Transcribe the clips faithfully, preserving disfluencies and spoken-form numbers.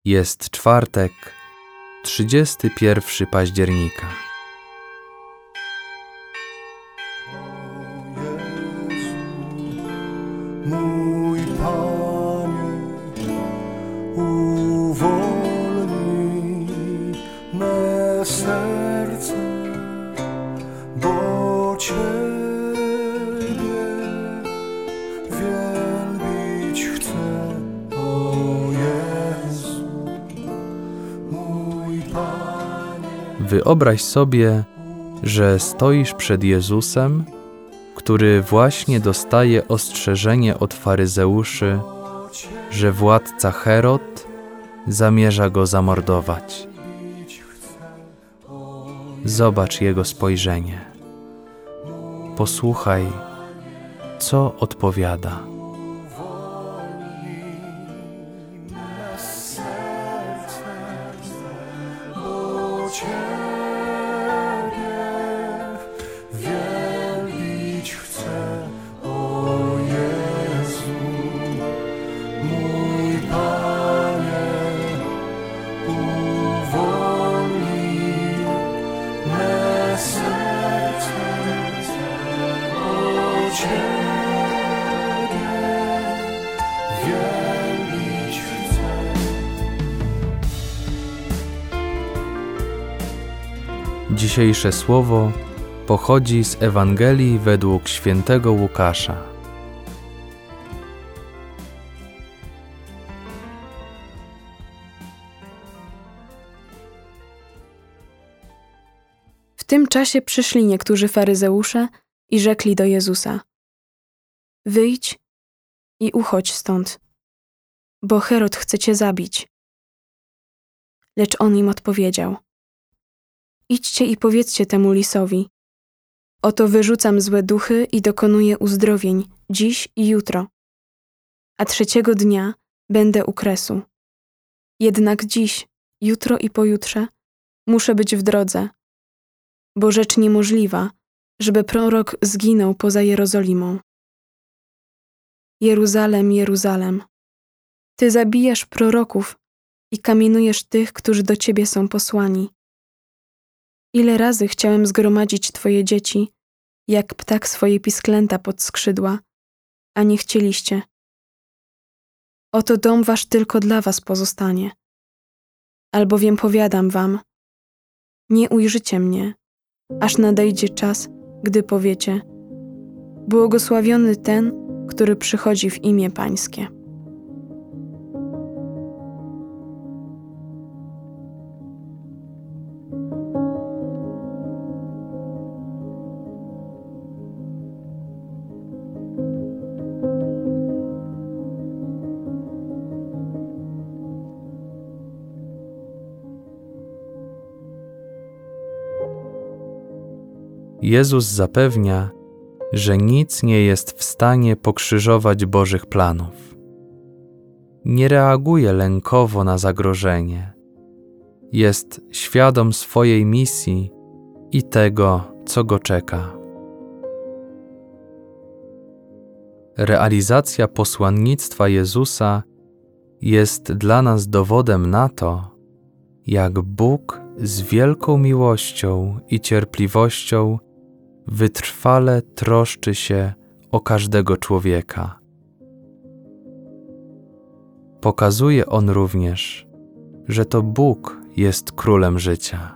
Jest czwartek, trzydziestego pierwszego października. Mój Panie, uwolnij me serce, bo Ciebie wielbić chcę, o Jezu, mój Panie. Wyobraź sobie, że stoisz przed Jezusem, który właśnie dostaje ostrzeżenie od faryzeuszy, że władca Herod zamierza go zamordować. Zobacz jego spojrzenie. Posłuchaj, co odpowiada. Dzisiejsze słowo pochodzi z Ewangelii według świętego Łukasza. W tym czasie przyszli niektórzy faryzeusze i rzekli do Jezusa: Wyjdź i uchodź stąd, bo Herod chce cię zabić. Lecz on im odpowiedział: Idźcie i powiedzcie temu lisowi: Oto wyrzucam złe duchy i dokonuję uzdrowień dziś i jutro, a trzeciego dnia będę u kresu. Jednak dziś, jutro i pojutrze muszę być w drodze, bo rzecz niemożliwa, żeby prorok zginął poza Jerozolimą. Jeruzalem, Jeruzalem, Ty zabijasz proroków i kamienujesz tych, którzy do Ciebie są posłani. Ile razy chciałem zgromadzić Twoje dzieci, jak ptak swoje pisklęta pod skrzydła, a nie chcieliście. Oto dom wasz tylko dla was pozostanie. Albowiem powiadam wam, nie ujrzycie mnie, aż nadejdzie czas, gdy powiecie: błogosławiony ten, który przychodzi w imię Pańskie. Jezus zapewnia, że nic nie jest w stanie pokrzyżować Bożych planów. Nie reaguje lękowo na zagrożenie. Jest świadom swojej misji i tego, co go czeka. Realizacja posłannictwa Jezusa jest dla nas dowodem na to, jak Bóg z wielką miłością i cierpliwością wytrwale troszczy się o każdego człowieka. Pokazuje on również, że to Bóg jest królem życia.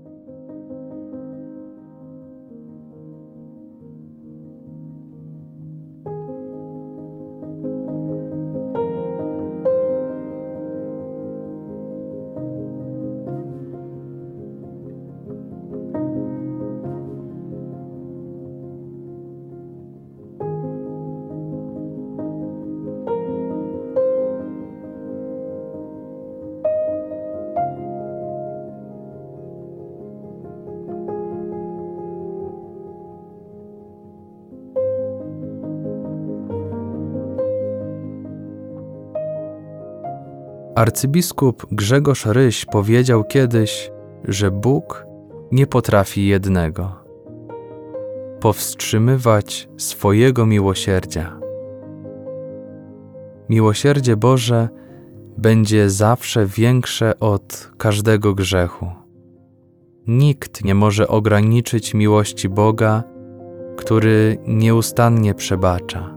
Arcybiskup Grzegorz Ryś powiedział kiedyś, że Bóg nie potrafi jednego: powstrzymywać swojego miłosierdzia. Miłosierdzie Boże będzie zawsze większe od każdego grzechu. Nikt nie może ograniczyć miłości Boga, który nieustannie przebacza.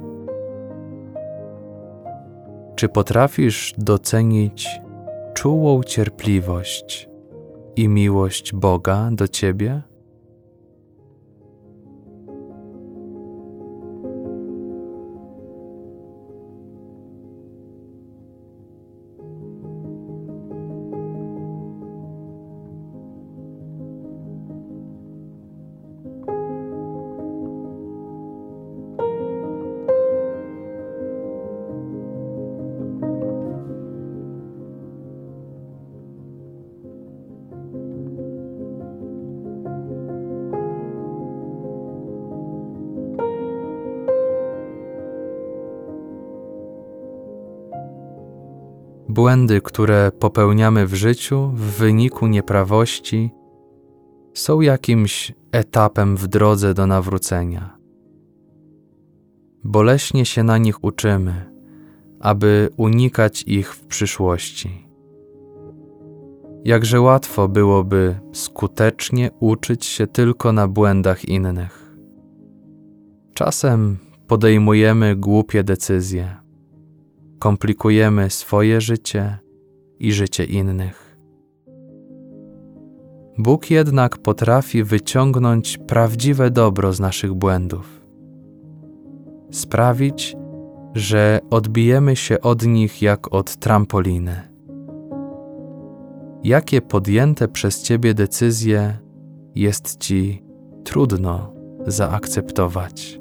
Czy potrafisz docenić czułą cierpliwość i miłość Boga do ciebie? Błędy, które popełniamy w życiu w wyniku nieprawości, są jakimś etapem w drodze do nawrócenia. Boleśnie się na nich uczymy, aby unikać ich w przyszłości. Jakże łatwo byłoby skutecznie uczyć się tylko na błędach innych. Czasem podejmujemy głupie decyzje. Komplikujemy swoje życie i życie innych. Bóg jednak potrafi wyciągnąć prawdziwe dobro z naszych błędów. Sprawić, że odbijemy się od nich jak od trampoliny. Jakie podjęte przez Ciebie decyzje jest Ci trudno zaakceptować?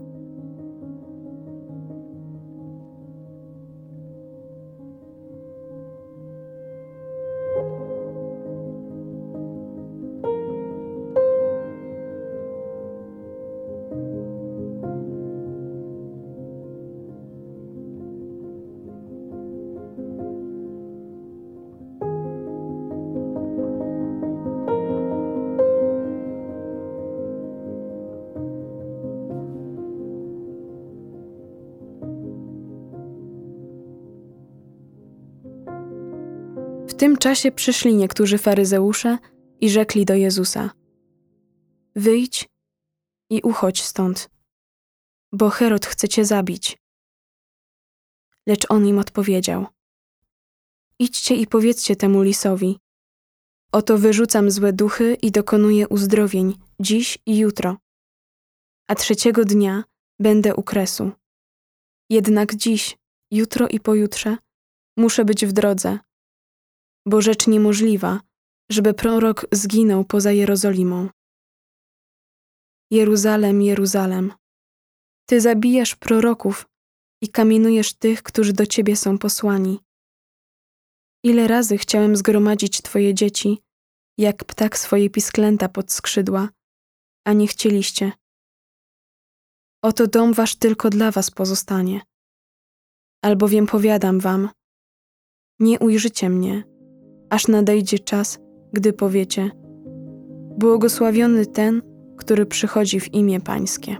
W tym czasie przyszli niektórzy faryzeusze i rzekli do Jezusa: Wyjdź i uchodź stąd, bo Herod chce cię zabić. Lecz on im odpowiedział: Idźcie i powiedzcie temu lisowi: Oto wyrzucam złe duchy i dokonuję uzdrowień dziś i jutro, a trzeciego dnia będę u kresu. Jednak dziś, jutro i pojutrze muszę być w drodze, bo rzecz niemożliwa, żeby prorok zginął poza Jerozolimą. Jeruzalem, Jeruzalem, Ty zabijasz proroków i kamienujesz tych, którzy do Ciebie są posłani. Ile razy chciałem zgromadzić Twoje dzieci, jak ptak swoje pisklęta pod skrzydła, a nie chcieliście. Oto dom Wasz tylko dla Was pozostanie. Albowiem powiadam Wam, nie ujrzycie mnie, aż nadejdzie czas, gdy powiecie: błogosławiony ten, który przychodzi w imię Pańskie.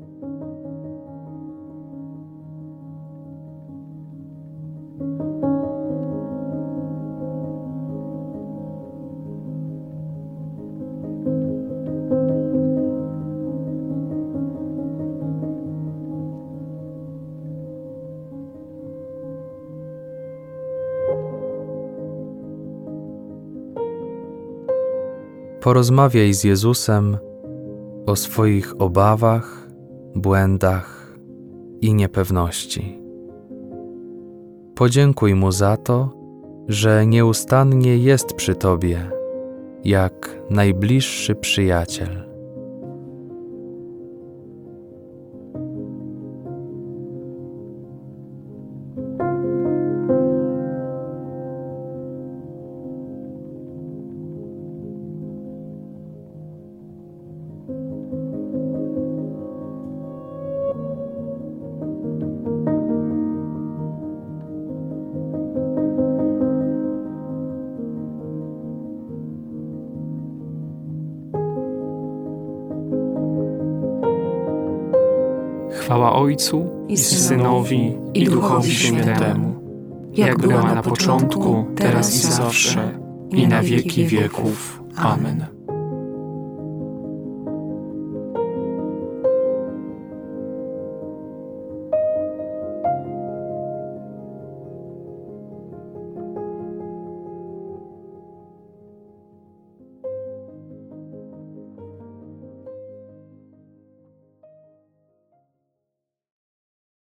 Porozmawiaj z Jezusem o swoich obawach, błędach i niepewności. Podziękuj Mu za to, że nieustannie jest przy Tobie, jak najbliższy przyjaciel. Chwała Ojcu i Synowi i Duchowi Świętemu, jak była na początku, teraz i zawsze, i na wieki wieków. Amen.